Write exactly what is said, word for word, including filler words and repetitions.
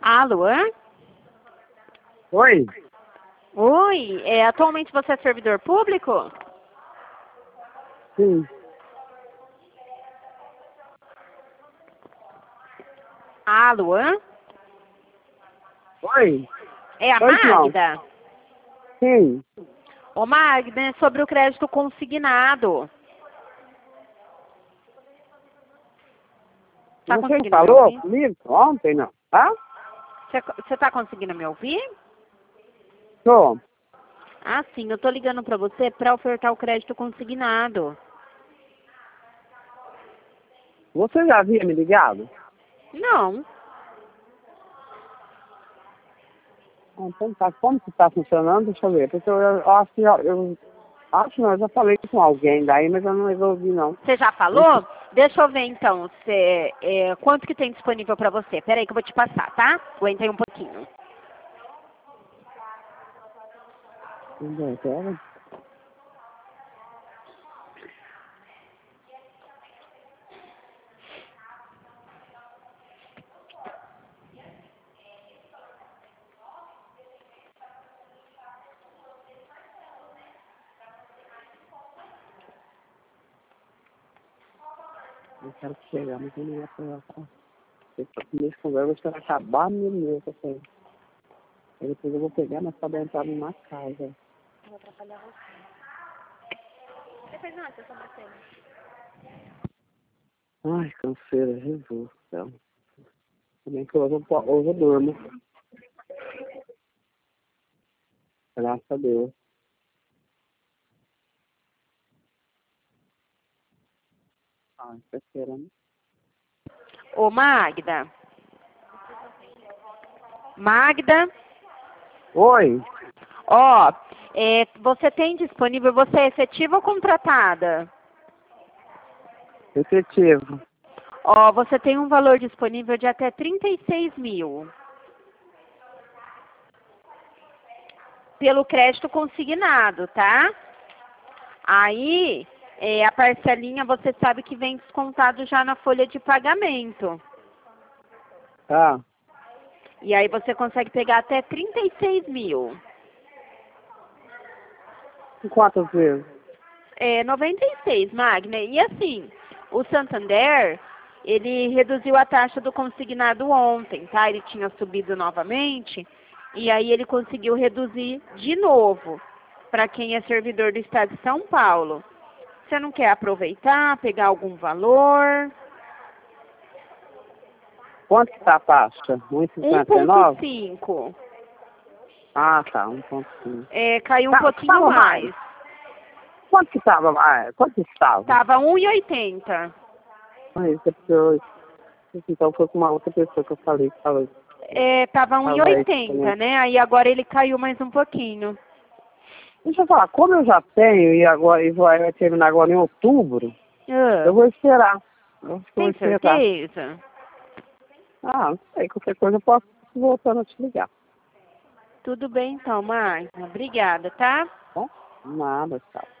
Alô? Oi? Oi, é, atualmente você é servidor público? Sim. Alô? Oi? É a Oi, João. Magda? Sim. Ô Magda, é sobre o crédito consignado. Tá Você conseguindo me falou ouvir? comigo ontem, não? Tá? Você tá conseguindo me ouvir? Tô. Ah, sim, eu tô ligando pra você pra ofertar o crédito consignado. Você já havia me ligado? Não. Ah, então tá. Como que tá funcionando? Deixa eu ver. Porque eu, eu acho que eu, eu acho não, eu já falei com alguém daí, mas eu não resolvi não. Você já falou? Deixa eu ver então, se, é, quanto que tem disponível pra você. Pera aí que eu vou te passar, tá? Aguenta aí um pouquinho. Entendeu? Pera. Eu quero chegar, mas eu não ia falar. Nesse conversa, você vai acabar no meu, tá certo? Aí depois eu vou pegar, mas pra entrar numa casa. Vou atrapalhar você. Depois não, você sobrancelha. Ai, canseira, Jesus do céu. Também que hoje eu, po- hoje eu durmo. Graças a Deus. Ai, terceira, né? Ô Magda. Magda, Oi, ó, é, você tem disponível, você é efetiva ou contratada? efetivo. Ó, você tem um valor disponível de até trinta e seis mil. Pelo crédito consignado, tá? Aí, é, a parcelinha você sabe que vem descontado já na folha de pagamento. Tá. E aí você consegue pegar até trinta e seis mil. E quantas vezes? É, noventa e seis, Magna. E assim, o Santander, ele reduziu a taxa do consignado ontem, tá? Ele tinha subido novamente, e aí ele conseguiu reduzir de novo para quem é servidor do Estado de São Paulo. Você não quer aproveitar, pegar algum valor? Quanto que tá a taxa? um e um cinquenta e ponto nove? cinco. Ah, tá, um ponto cinco. É, caiu um Tá, pouquinho tava mais. mais. Quanto que tava mais? Quanto que estava? Tava um e oitenta. Ah, isso é porque eu... Então foi com uma outra pessoa que eu falei que tava... É, tava um e Tava aí oitenta, também. né? Aí agora ele caiu mais um pouquinho. Deixa eu falar, como eu já tenho e agora e vai vai terminar agora em outubro, Ah, eu vou esperar. Eu acho que eu vou tem esperar. certeza? Ah, não sei, qualquer coisa eu posso voltando a te ligar. Tudo bem então, Marta. Obrigada, tá? Tá bom? Nada, tchau.